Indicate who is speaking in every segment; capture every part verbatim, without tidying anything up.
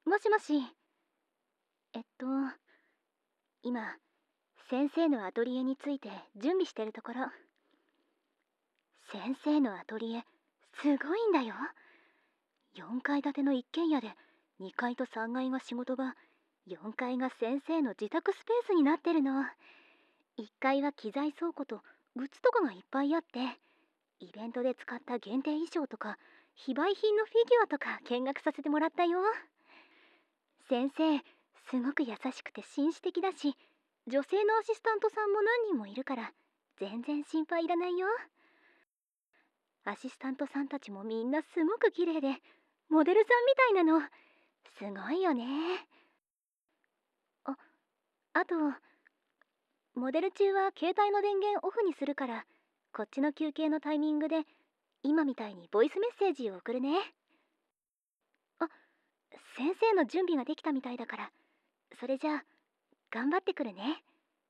Speaker 1: もしもし。えっと今先生のアトリエについて準備してるところ。先生のアトリエすごいんだよ。よんかい建ての一軒家でにかいとさんがいが仕事場、よんかいが先生の自宅スペースになってるの。いっかいは機材倉庫とグッズとかがいっぱいあって、イベントで使った限定衣装とか非売品のフィギュアとか見学させてもらったよ。先生すごく優しくて紳士的だし、女性のアシスタントさんも何人もいるから全然心配いらないよ。アシスタントさんたちもみんなすごく綺麗でモデルさんみたいなの。すごいよね。あ、あとモデル中は携帯の電源オフにするから、こっちの休憩のタイミングで今みたいにボイスメッセージを送るね。あ、先生の準備ができたみたいだから、それじゃあ頑張ってくるね。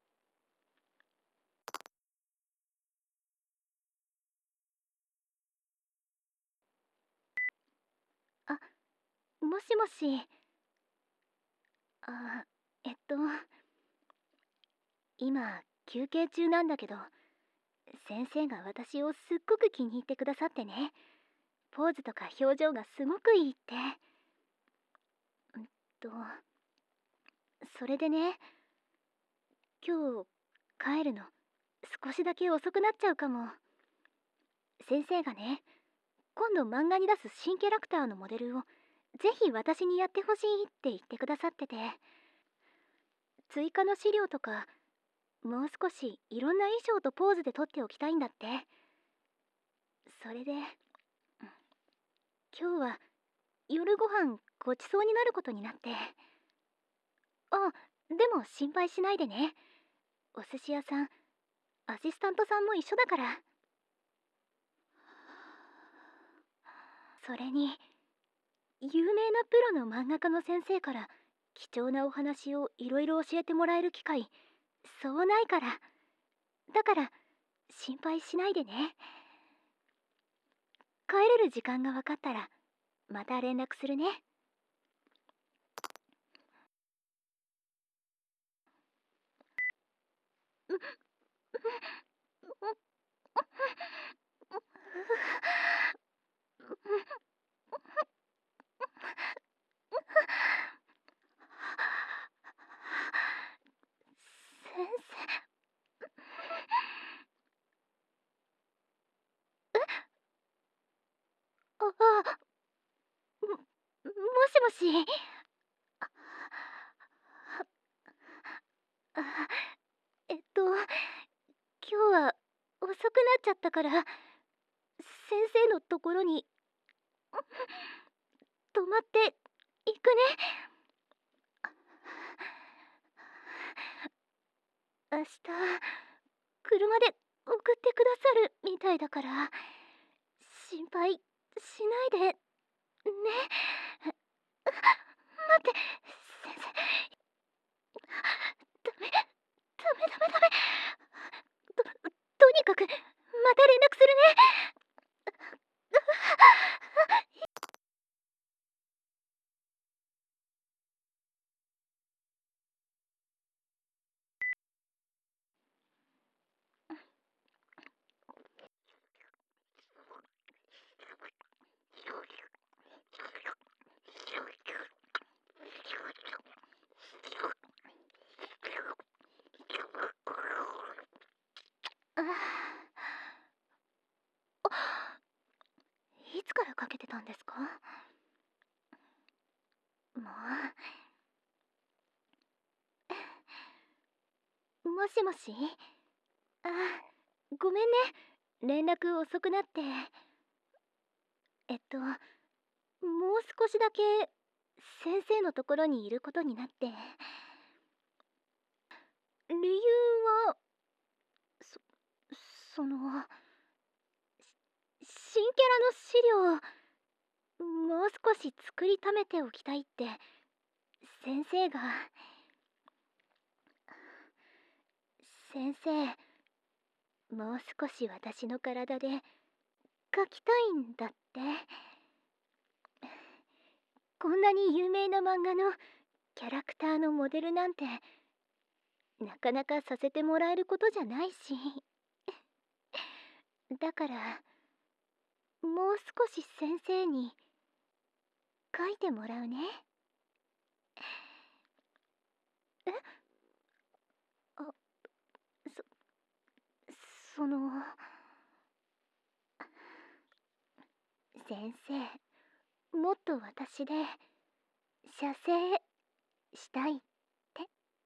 Speaker 1: あ、もしもし。あ、えっと今休憩中なんだけど、先生が私をすっごく気に入ってくださってね。ポーズとか表情がすごくいいって。うんとそれでね、今日帰るの少しだけ遅くなっちゃうかも。先生がね、今度漫画に出す新キャラクターのモデルをぜひ私にやってほしいって言ってくださってて、追加の資料とかもう少しいろんな衣装とポーズで撮っておきたいんだって。それで今日は夜ご飯ごちそうになることになって。あ、でも心配しないでね。お寿司屋さん、アシスタントさんも一緒だから。それに有名なプロの漫画家の先生から貴重なお話をいろいろ教えてもらえる機会そうないから。だから心配しないでね。帰れる時間が分かったらまた連絡するね。先生。ああ、も、もしもし。あ、えっと今日は遅くなっちゃったから、先生のところに泊まっていくね。明日車で送ってくださるみたいだから、心配しないでね。待って、先生。ダメダメダメダメ。ととにかくまた連絡するね。あいつからかけてたんですか？もう。もしもし。あ、ごめんね、連絡遅くなって。えっともう少しだけ先生のところにいることになって。理由はそその新キャラの資料もう少し作りためておきたいって先生が。先生、もう少し私の体で描きたいんだって。 こんなに有名な漫画のキャラクターのモデルなんてなかなかさせてもらえることじゃないし、だからもう少し先生に書いてもらうね。え、あ、そその先生、もっと私で写生したいって。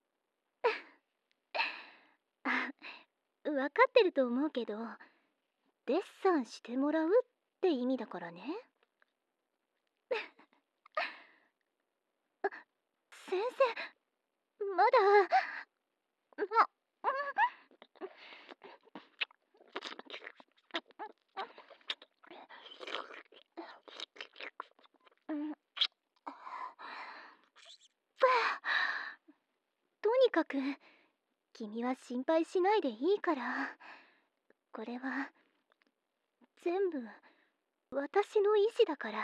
Speaker 1: あ、分かってると思うけど、デッサンしてもらうって意味だからね。先生、まだまうんとにかく君は心配しないでいいから、これは全部私の意志だから。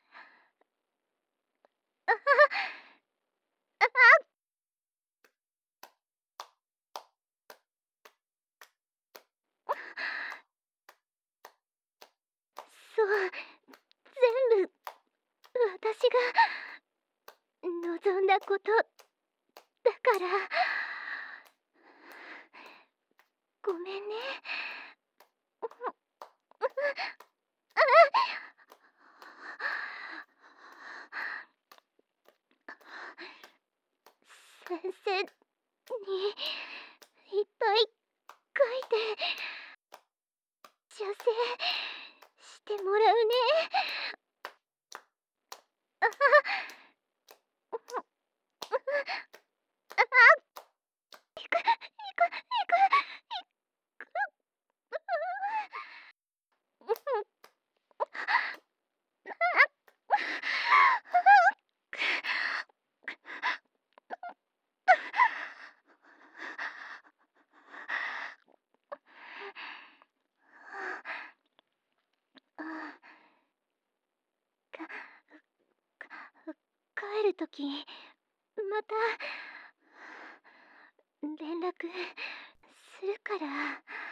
Speaker 1: そう、全部私が望んだことだから。ごめんね。先生にいっぱい書いて写生してもらうね。行く行く行く。帰るときまた連絡するから。